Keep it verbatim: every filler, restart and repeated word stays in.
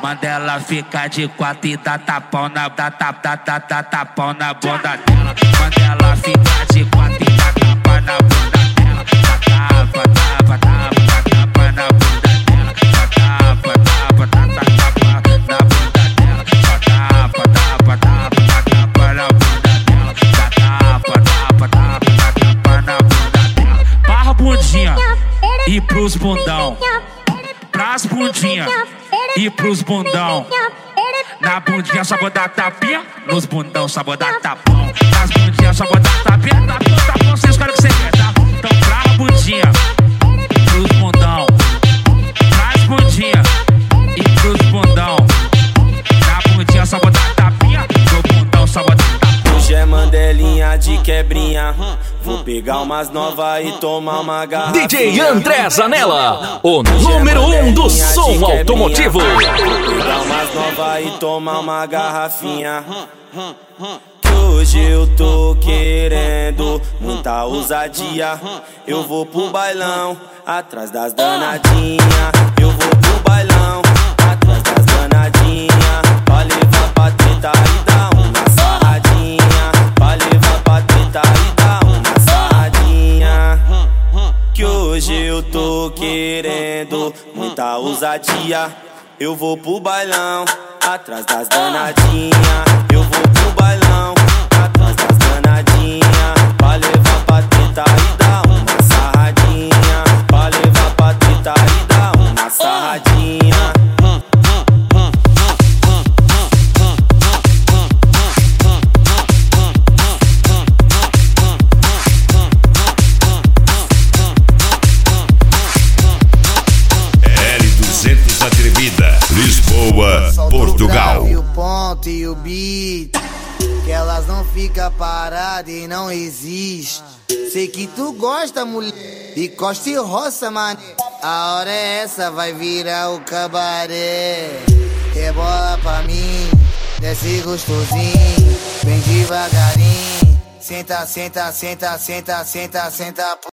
Manda ela ficar de quatro e dá tapão na dá tap dá dá dá tapão na bunda dela. Manda ela ficar de quatro e dá tapa na bunda dela. Dá tapa, tapa, tapa, dá tapa na bunda dela. Dá tapa, tapa, dá tapa na bunda dela. Dá tapa, tapa, tapa, dá tapa na bunda dela. Dá tapa, tapa, tapa, dá tapa na bunda dela. Barra bundinha e pros bundão. Pras bundinha e pros bundão. Na bundinha só vou dar tapinha, nos bundão só vou dar tapão. Nas bundinhas só vou dar tapinha, tapão, tapão, vocês querem que você quer, tá? Então pra bundinha, pros bundão. Pras bundinha e pros bundão. Na bundinha só vou dar tapinha, no bundão só vou dar tapão. Hoje é mandelinha de quebrinha. Vou pegar umas novas e tomar uma garrafinha. D J André Zanella, o número um do som automotivo. Vou pegar umas novas e tomar uma garrafinha. Que hoje eu tô querendo muita ousadia. Eu vou pro bailão, atrás das danadinhas. Eu vou pro bailão, atrás das danadinhas. Pra levar pra teta e dar uma sarradinha. Pra levar pra teta e dar uma sarradinha. Que hoje eu tô querendo muita ousadia. Eu vou pro bailão, atrás das danadinhas. Eu vou pro bailão, atrás das danadinhas. Pra levar pra teta e dar uma sarradinha. Pra levar pra teta e dar uma sarradinha. L duzentos Atrevida, Lisboa, Portugal. E o ponto e o beat, que elas não ficam paradas e não existe. Sei que tu gosta, mulher, e costa e roça, mané. A hora é essa, vai virar o cabaré. Rebola pra mim, desce gostosinho, vem devagarinho. Senta, senta, senta, senta, senta, senta.